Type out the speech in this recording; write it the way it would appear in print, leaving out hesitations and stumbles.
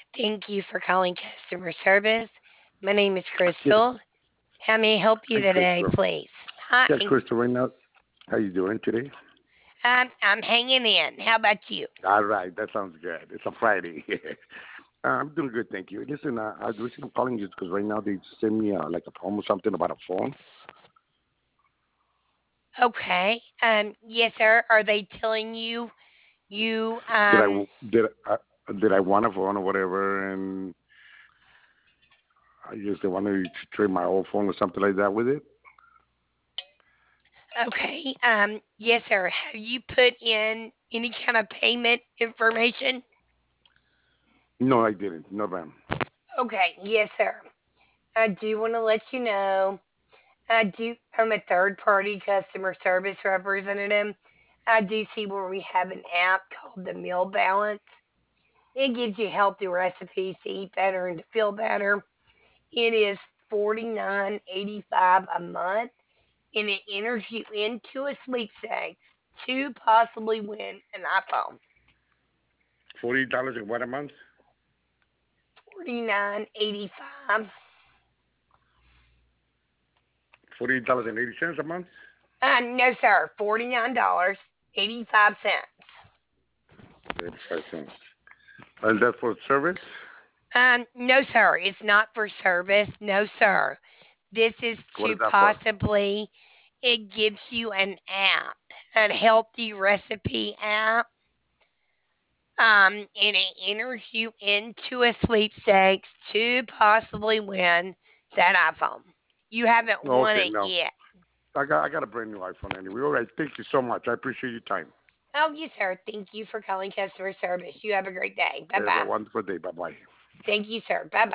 Thank you for calling customer service. My name is Yes. Crystal. How may I help you Hi, today, Crystal. please? Hi. Yeah, Crystal, right now, how you doing today? I'm hanging in. How about you? All right, that sounds good. It's a Friday. I'm doing good, thank you. Listen, the reason I'm calling you is because right now they send me like a promo something about a phone. Okay. Yes, sir. Are they telling you you Did I did I, did I want a phone or whatever, and I guess they wanted to trade my old phone or something like that with it. okay. Yes, sir. Have you put in any kind of payment information? No, I didn't. No, ma'am. Okay, yes, sir. I do want to let you know I'm a third party customer service representative. I do see where we have an app called the Meal Balance. It gives you healthy recipes to eat better and to feel better. It is $49.85 a month, and it enters you into a sweepstakes to possibly win an iPhone. $40 in what a month? $49.85. $48.80 a month. No, sir. $49.85. 85 cents. And that's for service. No, sir. It's not for service. No, sir. This is What to is that for? possibly, it gives you an app, a healthy recipe app, and it enters you into a sweepstakes to possibly win that iPhone. You haven't Oh, won okay, it no. yet. I got a brand new iPhone anyway. All right, thank you so much. I appreciate your time. Oh, yes, sir. Thank you for calling customer service. You have a great day. Bye Have a bye. wonderful day. Bye bye. Thank you, sir. Bye bye.